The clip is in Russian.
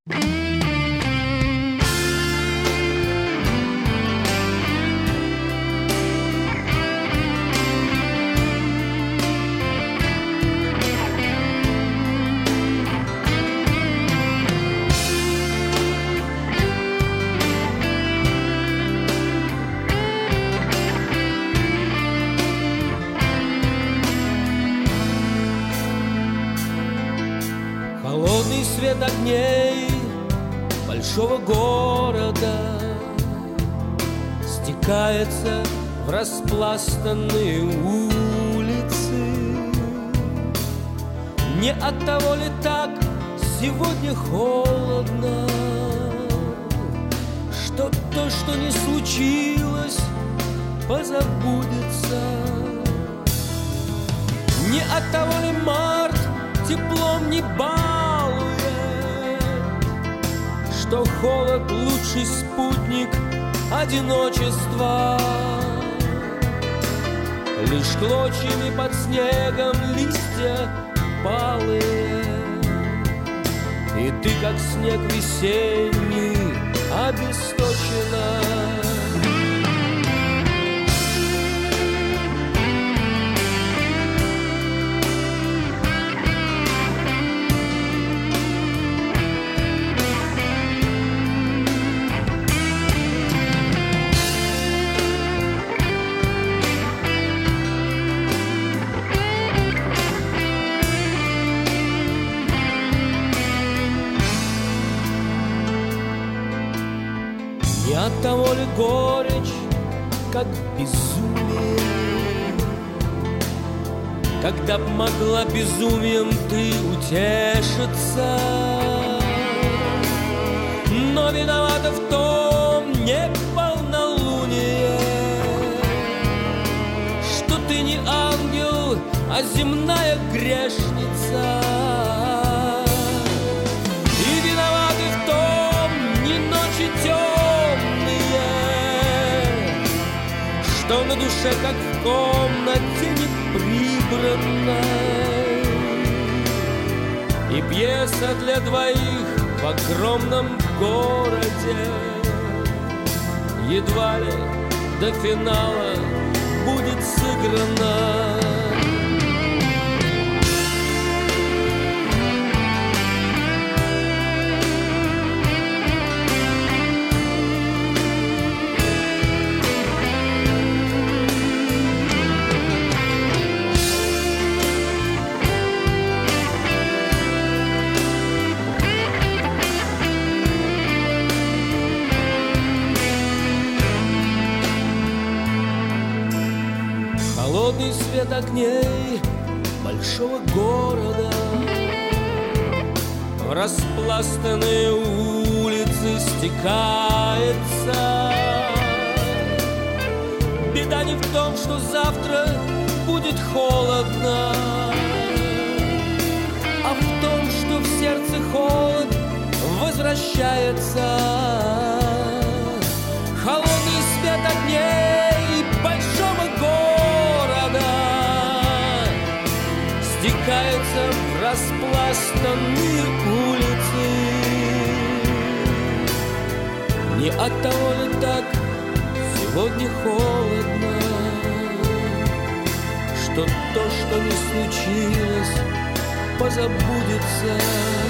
Холодный свет огней большого города стекается в распластанные улицы. Не от того ли так сегодня холодно, что то, что не случилось, позабудется? Не от того ли март теплом не балует, что холод — лучший спутник одиночества? Лишь клочьями под снегом листья палые, и ты, как снег весенний, обесточена. Не от того ли горечь, как безумие, когда б могла безумием ты утешиться? Но виновата в том не полнолуние, что ты не ангел, а земная грешница. И виноваты в том не ночи темные, что на душе, как в комнате неприбранной, и пьеса для двоих в огромном городе едва ли до финала будет сыграна. Холодный свет огней большого города, в распластанные улицы стекается. Беда не в том, что завтра будет холодно, а в том, что в сердце холод возвращается. Холодный свет огней большого города стекается в распластанные улицы. Не от того ли так сегодня холодно, что то, что не случилось, позабудется?